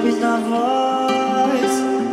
Chaves na voz.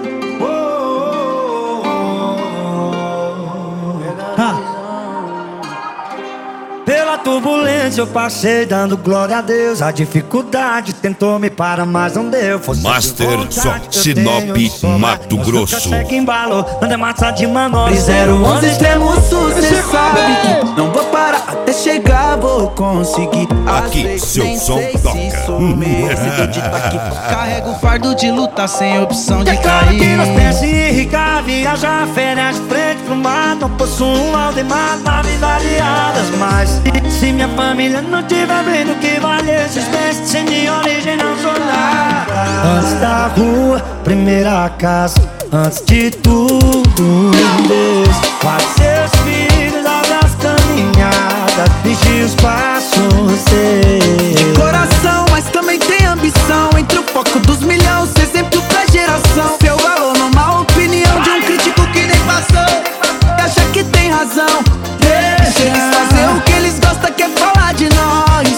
Pela turbulência eu passei dando glória a Deus. A dificuldade tentou me parar, mas não deu. Master Som, Sinop, Mato Grosso. Embalo, anda massa de manobra. 011 extremo sul, cê sabe que não vou parar até chegar, vou conseguir. Aqui seu som toca. Carrego o fardo de luta sem opção de É claro que cair. nós pensa em ricar, viajar, férias de frente pro mar. Não possuo um Aldemar, naves variadas, mas se minha família não tiver bem, do que vale esses bens? Sem minha origem não sou nada. Antes da rua, primeira casa. Antes de tudo, Deus faz seus filhos, abre as caminhadas, vigia os passos seus. De coração, mas também tem ambição. Entre o foco dos milhões, ser exemplo pra geração. Seu valor numa opinião de um crítico que nem passou e acha que tem razão. Deixa eles fazer o que eles gostam, que é falar de nós.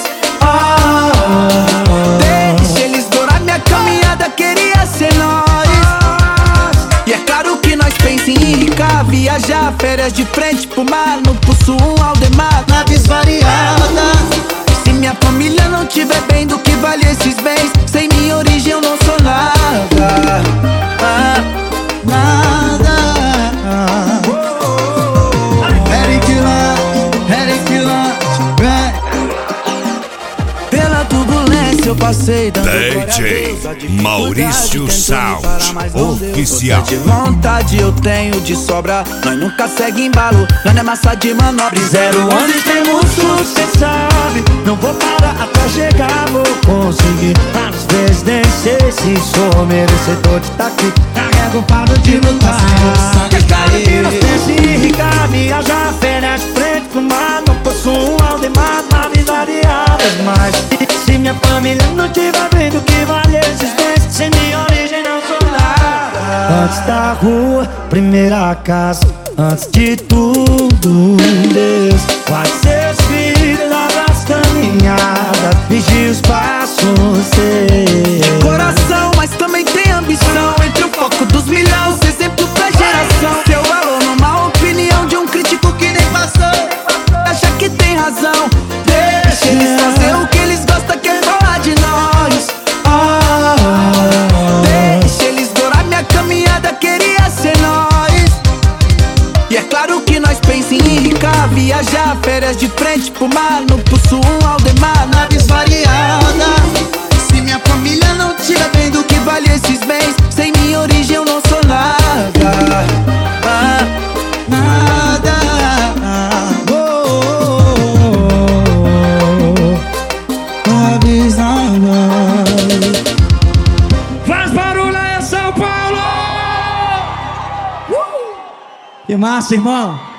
Deixa eles dourar minha caminhada, queria ser nós. E é claro que nós pensa em ricar, viajar, férias de frente pro mar. Não possuo um Aldemar, naves variadas. Se minha família não tiver bem, do que vale esses bens? Sem minha origem eu não sou nada. Nada. Pela turbulência eu passei dando DJ Maurício Sound Oficial. De vontade eu tenho de sobra, nós nunca segue embalo, nós não é massa de manobra. 011 temos tudo, cê sabe. Não vou parar até chegar, vou conseguir. Às vezes nem sei se sou merecedor de estar aqui. Carrego o fardo de lutar. É claro que nós pensa em ricar, viajar, férias de frente pro mar. Não possuo um Aldemar, naves variadas, mas se minha família não tiver bem, do que vale esses bens? Sem minha origem não sou nada. Antes da rua, primeira casa. Antes de tudo, Deus faz seus filhos, abre as caminhadas, vigia os passos seus. Coração, mas também tem ambição. Entre o foco dos milhões, ser exemplo pra geração. Seu valor numa opinião de um crítico que nem passou, acha que tem razão. Deixa eles fazer o que eles gostam, que é falar de nós. Deixa eles dourar minha caminhada, queria ser nós. E é claro que nós pensa em ricar, viajar, férias de frente pro mar. Não possuo um Aldemar, naves variadas. Se minha família não tiver bem, do que vale esses bens? Sem minha origem eu não sou nada. Nada. Faz barulho aí, São Paulo! Que massa, irmão!